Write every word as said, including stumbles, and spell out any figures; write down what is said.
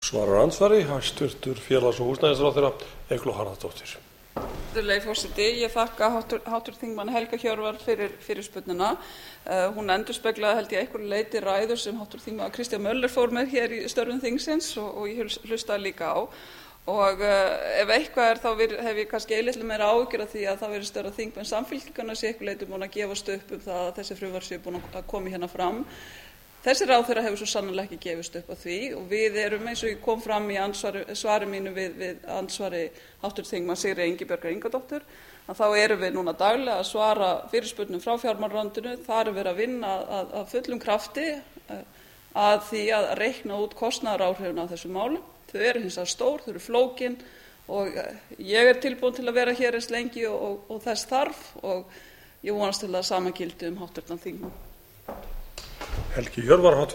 Svarar andsvari hæstvirtur félags- og húsnæðisráðherra Eygló Harðardóttir. Virðulegi forseti, ég þakka háttvirtum þingmanni Helga Hjörvar fyrir fyrirspurnina. Uh, hún endurspeglaði held ég einhverju leyti ræður sem háttvirtur þingmaður Kristján Möller fór með hér í störfum þingsins og, og ég hlustaði líka á. Og uh, ef eitthvað er þá vir, hef ég kannski eilitlega meira áhyggjur af því að það verið störa þingmenn Samfylkingarinnar sé einhverju leyti búin að gefast upp um það að þessi frumvarp sé búin að koma hérna fram. Þessi ráðherra hefur svo sannarlega ekki gefist upp á því og við erum eins og ég kom fram í ansvari, svari mínu við, við ansvari háttvirts þingmanns Sigríðar Ingibjargar Ingadóttur að þá erum við núna daglega að svara fyrirspurnum frá fjármálaráðuneytinu. Þar er verið að vinna að, að fullum krafti að því að reikna út kostnaðaráhrifin af þessum málum. Þau eru hins vegar stór, þau eru flókin og ég er tilbúin til að vera hér eins lengi og, og, og þess þarf og ég vonast til að sama gildi um háttvirtan þingmann. Helgi Hjörvar, háttvirtur